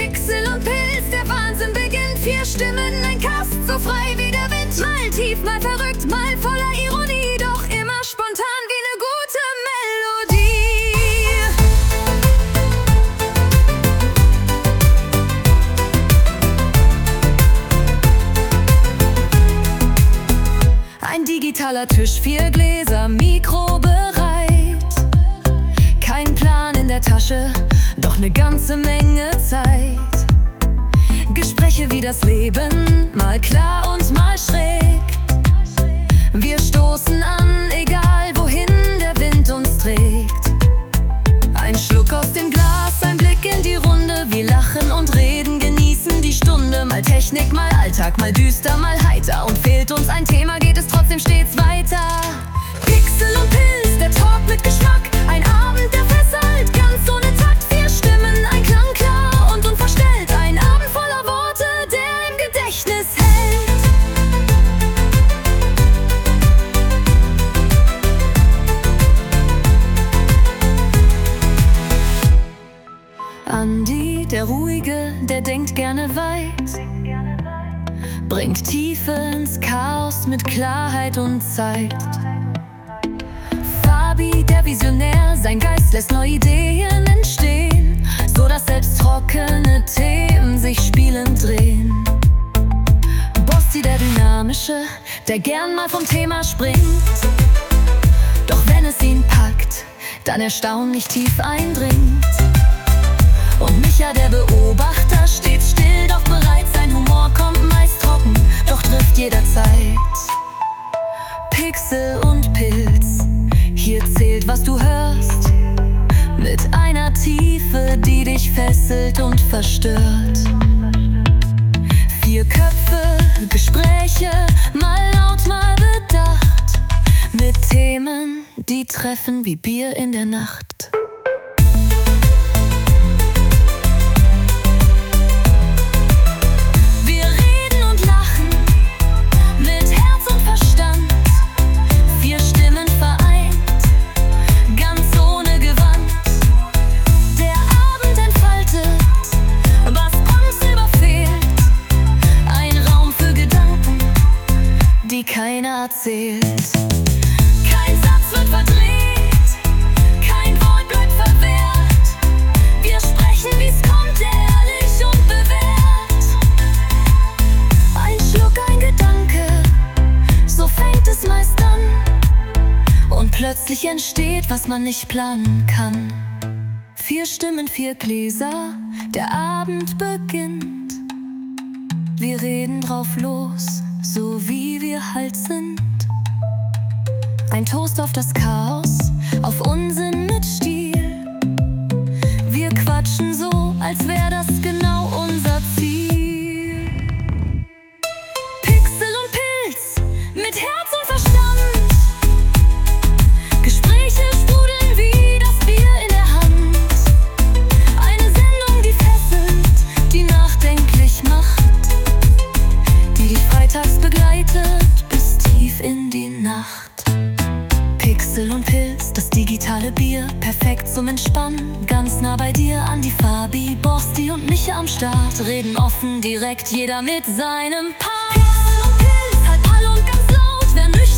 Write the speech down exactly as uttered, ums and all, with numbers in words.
Pixel und Pilz, der Wahnsinn beginnt. Vier Stimmen, ein Cast, so frei wie der Wind. Mal tief, mal verrückt, mal voller Ironie, doch immer spontan wie eine gute Melodie. Ein digitaler Tisch, vier Gläser, Mikro bereit. Kein Plan in der Tasche, doch eine ganze Menge Zeit. Gespräche wie das Leben, mal klar und mal schräg. Wir stoßen an, egal wohin der Wind uns trägt. Ein Schluck aus dem Glas, ein Blick in die Runde. Wir lachen und reden, genießen die Stunde. Mal Technik, mal Alltag, mal düster, mal heiter. Und fehlt uns ein Thema, geht es trotzdem stets weiter. Pixel und Pilz, der Talk mit Geschmack. Ein Abend, der fesselt, ganz ohne Takt. Vier Stimmen, ein Klang klar und unverstellt. Ein Abend voller Worte, der im Gedächtnis hält. Andi, der Ruhige, der denkt gerne weit, bringt Tiefe ins Chaos mit Klarheit und Zeit. Fabi, der Visionär, sein Geist lässt neue Ideen entstehen, so dass selbst trockene Themen sich spielend drehen. Bossi, der Dynamische, der gern mal vom Thema springt, doch wenn es ihn packt, dann erstaunlich tief eindringt. Und Micha, der Beobachter, steht still, doch bereit. Sein Humor kommt meist trocken, doch trifft jederzeit. Pixel und Pilz, hier zählt, was du hörst, mit einer Tiefe, die dich fesselt und verstört. Vier Köpfe, Gespräche, mal laut, mal bedacht, mit Themen, die treffen wie Bier in der Nacht. Keiner erzählt. Kein Satz wird verdreht, kein Wort bleibt verwehrt. Wir sprechen, wie's kommt, ehrlich und bewährt. Ein Schluck, ein Gedanke, so fängt es meist an. Und plötzlich entsteht, was man nicht planen kann. Vier Stimmen, vier Gläser, der Abend beginnt. Wir reden drauf los, so wie wir halt sind. Ein Toast auf das Chaos, auf Unsinn mit Stil. Wir quatschen so, als wär das genau unser Ziel. Pixel und Pilz, mit Herz und Verstand. Gespräche sprudeln wie das Bier in der Hand. Eine Sendung, die fesselt, die nachdenklich macht, die dich freitags begleitet bis tief in die Nacht. Pixel und Pilz, das digitale Bier, perfekt zum Entspannen, ganz nah bei dir. Andi, Fabi, Borsti und Micha am Start, reden offen, direkt, jeder mit seinem Part. Pixel und Pilz, halt all und ganz laut, wer nüchtern